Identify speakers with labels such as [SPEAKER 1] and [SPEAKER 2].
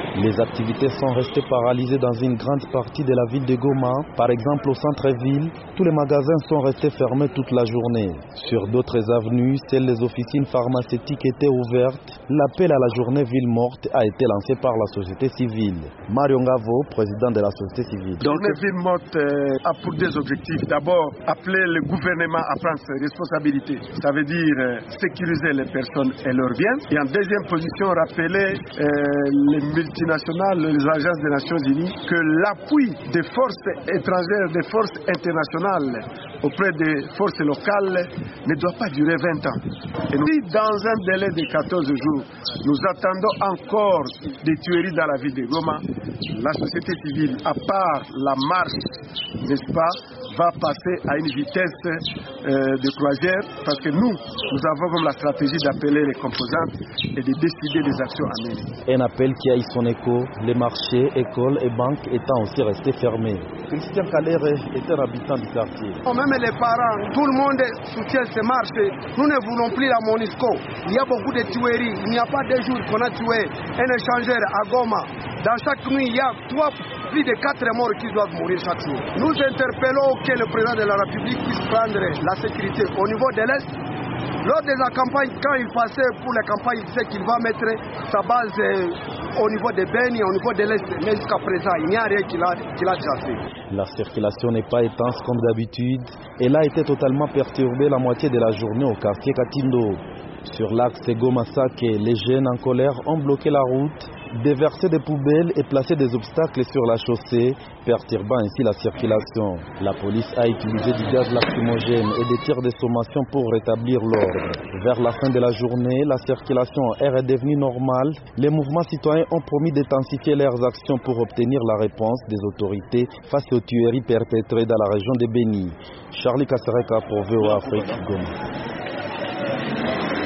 [SPEAKER 1] Les activités sont restées paralysées dans une grande partie de la ville de Goma. Par exemple, au centre-ville, tous les magasins sont restés fermés toute la journée. Sur d'autres avenues, seules les officines pharmaceutiques étaient ouvertes. L'appel à la journée ville morte a été lancé par la société civile. Mario Ngavo, président de la société civile.
[SPEAKER 2] Donc, la ville morte a pour des objectifs. D'abord, appeler le gouvernement à prendre ses responsabilités. Ça veut dire sécuriser les personnes et leurs biens. Et en deuxième position, rappeler les multinationales, les agences des Nations Unies, que l'appui des forces étrangères, des forces internationales auprès des forces locales ne doit pas durer 20 ans. Et nous, dans un délai de 14 jours, nous attendons encore des tueries dans la ville de Goma. La société civile, à part la marche, n'est-ce pas, va passer à une vitesse de croisière parce que nous avons comme la stratégie d'appeler les composantes et de décider des actions à mener.
[SPEAKER 1] Un appel qui a eu son écho, les marchés, écoles et banques étant aussi restés fermés. Christian Kalere est un habitant du quartier.
[SPEAKER 3] Même les parents, tout le monde soutient ces marches. Nous ne voulons plus la MONUSCO. Il y a beaucoup de tueries. Il n'y a pas de jours qu'on a tué un échangeur à Goma. Dans chaque nuit, il y a plus de 4 morts qui doivent mourir chaque jour. Nous interpellons que le président de la République puisse prendre la sécurité au niveau de l'Est. Lors de la campagne, quand il passait pour la campagne, il sait qu'il va mettre sa base au niveau de Beni, au niveau de l'Est. Mais jusqu'à présent, il n'y a rien qu'il a déjà fait.
[SPEAKER 1] La circulation n'est pas intense comme d'habitude. Elle a été totalement perturbée la moitié de la journée au quartier Katindo. Sur l'axe Goma-Sake, les jeunes en colère ont bloqué la route, déversé des poubelles et placé des obstacles sur la chaussée, perturbant ainsi la circulation. La police a utilisé du gaz lacrymogène et des tirs de sommation pour rétablir l'ordre. Vers la fin de la journée, la circulation est redevenue normale. Les mouvements citoyens ont promis d'intensifier leurs actions pour obtenir la réponse des autorités face aux tueries perpétrées dans la région de Beni. Charlie Kassereka pour VOA Afrique, Goma.